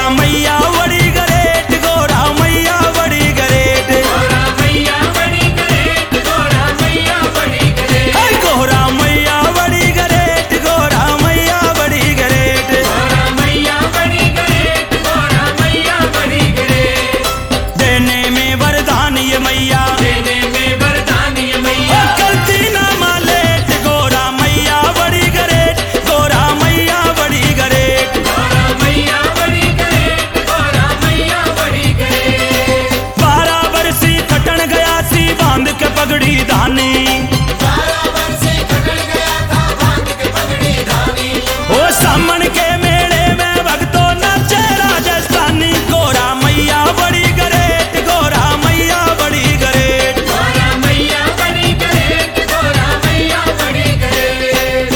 मैया बड़ी ग्रेट, गोरा मैया बड़ी ग्रेट, गोरा मैया बड़ी ग्रेट, गोरा मैया बड़ी ग्रेट, गोरा मैया बड़ी ग्रेट, गोरा मैया बड़ी ग्रेट, गोरा मैया बड़ी ग्रेट, गोरा मैया बड़ी ग्रेट। देने में वरदान ये मैया, देने में वरदान ये मैया, गलती ना मालेट, गोरा मैया बड़ी ग्रेट, गोरा मैया बड़ी ग्रेट, गोरा मैया बड़ी ग्रेट, गोरा मैया बड़ी ग्रेट। 12 बरसी खटन गया सी बांध के पगड़ी धानी, 12 बरसे खटल गया था बांध के पगड़ी धानी, ओ सामन के मेले में भक्तों नाचे राजस्थानी, गोरा मैया बड़ी ग्रेट, गोरा मैया बड़ी ग्रेट, गोरा मैया बड़ी ग्रेट, गोरा मैया बड़ी ग्रेट।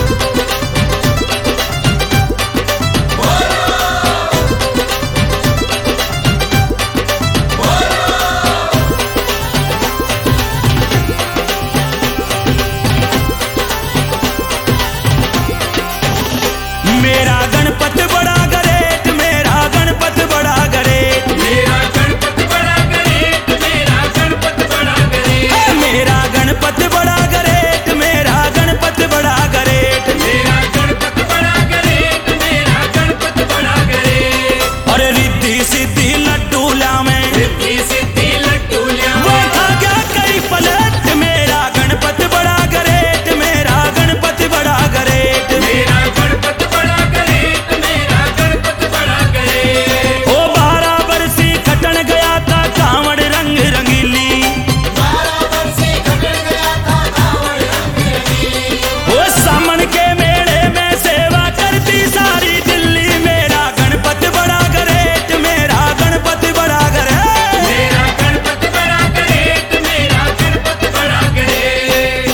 मेरा गणपत बड़ा ग्रेट, मेरा गणपत बड़ा ग्रेट, मेरा गणपत बड़ा ग्रेट, मेरा गणपत बड़ा ग्रेट, मेरा गणपत बड़ा ग्रेट, मेरा गणपत बड़ा ग्रेट, मेरा गणपत बड़ा ग्रेट, मेरा गणपत बड़ा ग्रेट। और रिद्धि सिद्धि लड्डू लावे, रिद्धि सिद्धि लड्डू वो ल्यावे, खा गया कई पलट, मेरा गणपत बड़ा ग्रेट, मेरा गणपत बड़ा ग्रेट, मेरा गणपत बड़ा ग्रेट, मेरा गणपत बड़ा ग्रेट। ओ 12 बरसी खटन गया था कांवड़ रंग रंगीली, 12 बरसे खटल गया था कांवड़ रंग रंगीली, ओ सामन के मेले में सेवा करती सारी दिल्ली, मेरा गणपत बड़ा ग्रेट, मेरा गणपत बड़ा ग्रेट, मेरा गणपत बड़ा ग्रेट, मेरा गणपत बड़ा ग्रेट।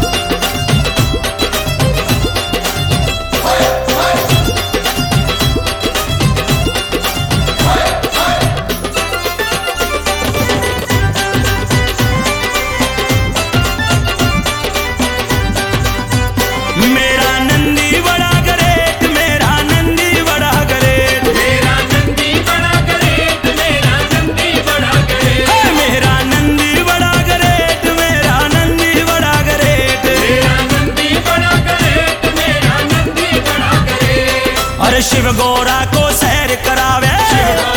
मेरा नंदी बड़ा ग्रेट, मेरा नंदी बड़ा ग्रेट, मेरा नंदी बड़ा ग्रेट, मेरा नंदी बड़ा ग्रेट, मेरा नंदी बड़ा ग्रेट, मेरा नंदी बड़ा ग्रेट, मेरा नंदी बड़ा ग्रेट, मेरा नंदी बड़ा ग्रेट। और शिव गोरा को सैर करावे, शिव